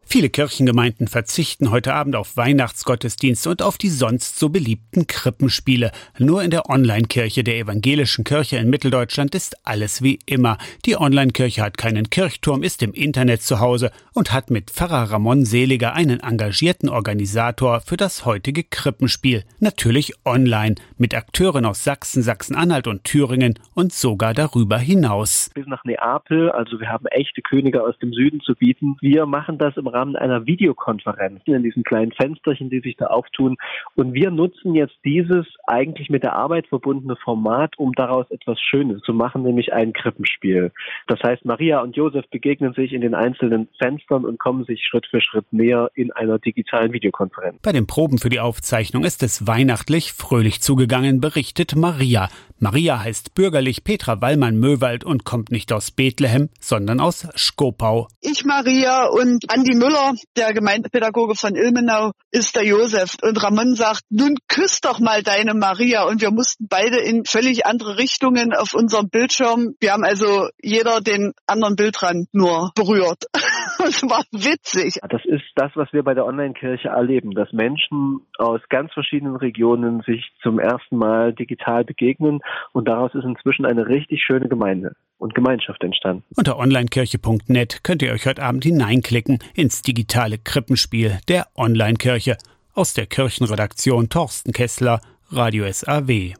Viele Kirchengemeinden verzichten heute Abend auf Weihnachtsgottesdienste und auf die sonst so beliebten Krippenspiele. Nur in der Online-Kirche der Evangelischen Kirche in Mitteldeutschland ist alles wie immer. Die Online-Kirche hat keinen Kirchturm, ist im Internet zu Hause und hat mit Pfarrer Ramon Seliger einen engagierten Organisator für das heutige Krippenspiel. Natürlich online, mit Akteuren aus Sachsen, Sachsen-Anhalt und Thüringen und sogar darüber hinaus. Bis nach Neapel, also wir haben echte Könige aus dem Süden zu bieten. Wir machen das im Rahmen einer Videokonferenz in diesen kleinen Fensterchen, die sich da auftun. Und wir nutzen jetzt dieses eigentlich mit der Arbeit verbundene Format, um daraus etwas Schönes zu machen, nämlich ein Krippenspiel. Das heißt, Maria und Josef begegnen sich in den einzelnen Fenstern und kommen sich Schritt für Schritt näher in einer digitalen Videokonferenz. Bei den Proben für die Aufzeichnung ist es weihnachtlich fröhlich zugegangen, berichtet Maria. Maria heißt bürgerlich Petra Wallmann-Möwald und kommt nicht aus Bethlehem, sondern aus Schkopau. Ich, Maria, und Andi Müller, der Gemeindepädagoge von Ilmenau, ist der Josef. Und Ramon sagt, nun küss doch mal deine Maria. Und wir mussten beide in völlig andere Richtungen auf unserem Bildschirm. Wir haben also jeder den anderen Bildrand nur berührt. Es war witzig. Das ist das, was wir bei der Online-Kirche erleben, dass Menschen aus ganz verschiedenen Regionen sich zum ersten Mal digital begegnen und daraus ist inzwischen eine richtig schöne Gemeinde und Gemeinschaft entstanden. Unter onlinekirche.net könnt ihr euch heute Abend hineinklicken ins digitale Krippenspiel der Online-Kirche. Aus der Kirchenredaktion Thorsten Kessler, Radio SAW.